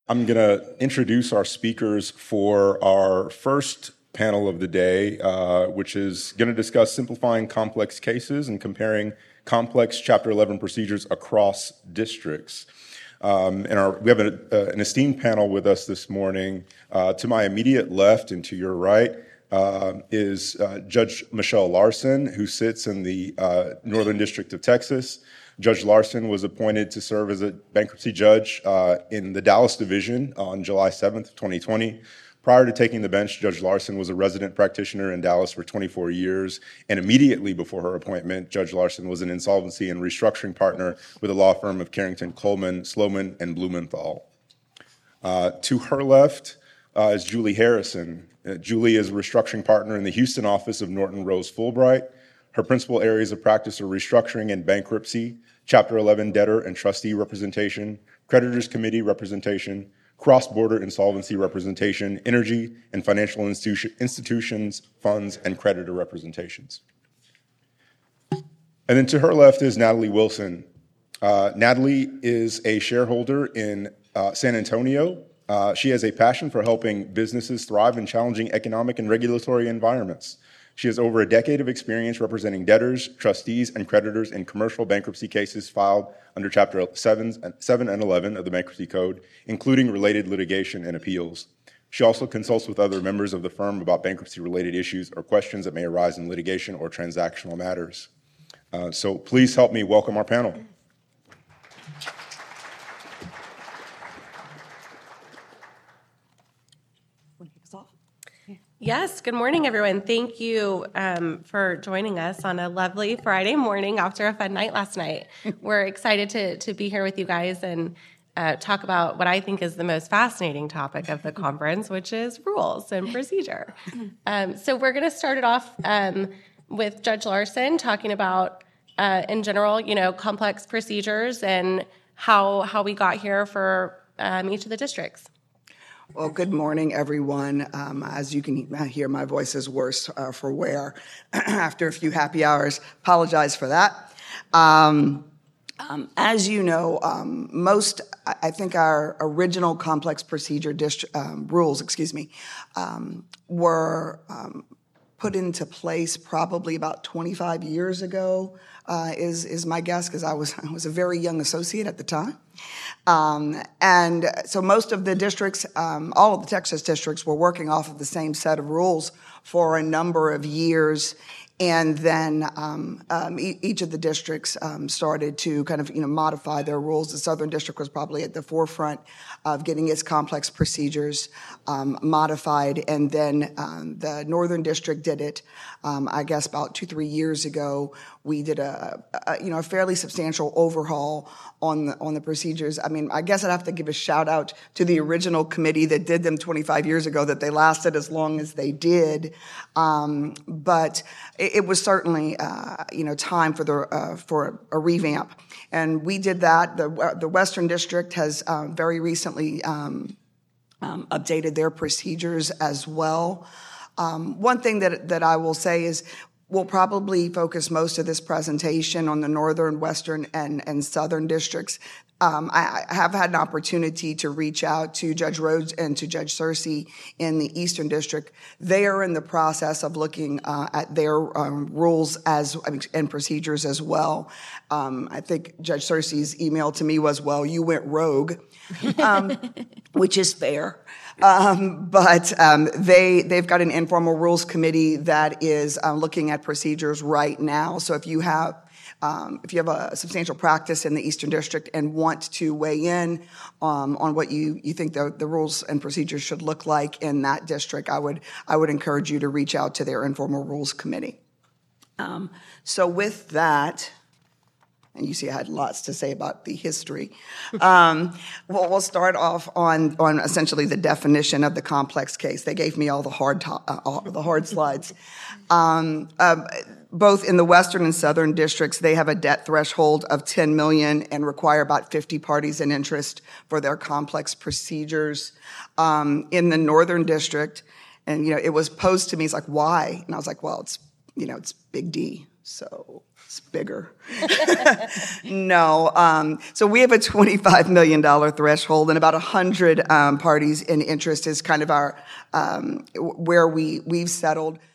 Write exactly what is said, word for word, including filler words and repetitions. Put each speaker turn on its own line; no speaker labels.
I'm going to introduce our speakers for our first panel of the day, uh, which is going to discuss simplifying complex cases and comparing complex Chapter eleven procedures across districts. Um, and our, we have a, uh, an esteemed panel with us this morning. Uh, to my immediate left and to your right uh, is uh, Judge Michelle Larson, who sits in the uh, Northern District of Texas. Judge Larson was appointed to serve as a bankruptcy judge uh, in the Dallas Division on July seventh, twenty twenty. Prior to taking the bench, Judge Larson was a resident practitioner in Dallas for twenty-four years, and immediately before her appointment, Judge Larson was an insolvency and restructuring partner with the law firm of Carrington, Coleman, Sloman, and Blumenthal. Uh, to her left uh, is Julie Harrison. Uh, Julie is a restructuring partner in the Houston office of Norton Rose Fulbright. Her principal areas of practice are restructuring and bankruptcy, Chapter eleven debtor and trustee representation, creditors committee representation, cross-border insolvency representation, energy and financial institu- institutions, funds, and creditor representations. And then to her left is Natalie Wilson. Uh, Natalie is a shareholder in uh, San Antonio. Uh, she has a passion for helping businesses thrive in challenging economic and regulatory environments. She has over a decade of experience representing debtors, trustees, and creditors in commercial bankruptcy cases filed under Chapter seven and eleven of the Bankruptcy Code, including related litigation and appeals. She also consults with other members of the firm about bankruptcy-related issues or questions that may arise in litigation or transactional matters. Uh, so please help me welcome our panel.
Yes, good morning, everyone. Thank you um, for joining us on a lovely Friday morning after a fun night last night. We're excited to, to be here with you guys and uh, talk about what I think is the most fascinating topic of the conference, which is rules and procedure. Um, so we're going to start it off um, with Judge Larson talking about, uh, in general, you know, complex procedures and how how we got here for um, each of the districts.
Well, good morning, everyone. Um, as you can hear, my voice is worse uh, for wear after a few happy hours. Apologize for that. Um, um, as you know, um, most, I think our original complex procedure dist- um, rules, excuse me, um, were um, put into place probably about twenty-five years ago, uh, is is my guess, because I was I was a very young associate at the time. Um, and so most of the districts, um, all of the Texas districts, were working off of the same set of rules for a number of years. And then um, um, e- each of the districts um, started to kind of, you know, modify their rules. The Southern District was probably at the forefront of getting its complex procedures um, modified, and then um, the Northern District did it. Um, I guess about two, three years ago, we did a, a you know a fairly substantial overhaul on the on the procedures. I mean, I guess I'd have to give a shout out to the original committee that did them twenty-five years ago, that they lasted as long as they did. Um, but it, it was certainly uh, you know time for the uh, for a revamp, and we did that. The the Western District has uh, very recently um, um, updated their procedures as well. Um, one thing that that I will say is, we'll probably focus most of this presentation on the Northern, Western, and, and Southern districts. Um, I, I have had an opportunity to reach out to Judge Rhodes and to Judge Searcy in the Eastern District. They are in the process of looking uh, at their um, rules as I mean, and procedures as well. Um, I think Judge Searcy's email to me was, well, you went rogue, um, which is fair. Um, but um, they, they've got an informal rules committee that is uh, looking at procedures right now. So if you have um, if you have a substantial practice in the Eastern District and want to weigh in um, on what you, you think the, the rules and procedures should look like in that district, I would I would encourage you to reach out to their informal rules committee. Um, so with that. And you see I had lots to say about the history. Um, well, we'll start off on, on essentially the definition of the complex case. They gave me all the hard to, uh, all the hard slides. Um, uh, both in the Western and Southern districts, they have a debt threshold of ten million dollars and require about fifty parties in interest for their complex procedures. Um, in the Northern District, and you know, it was posed to me, it's like, why? And I was like, well, it's you know, it's big D. so it's bigger. No. Um, so we have a twenty-five million dollars threshold, and about one hundred um, parties in interest is kind of our um, where we, we've settled.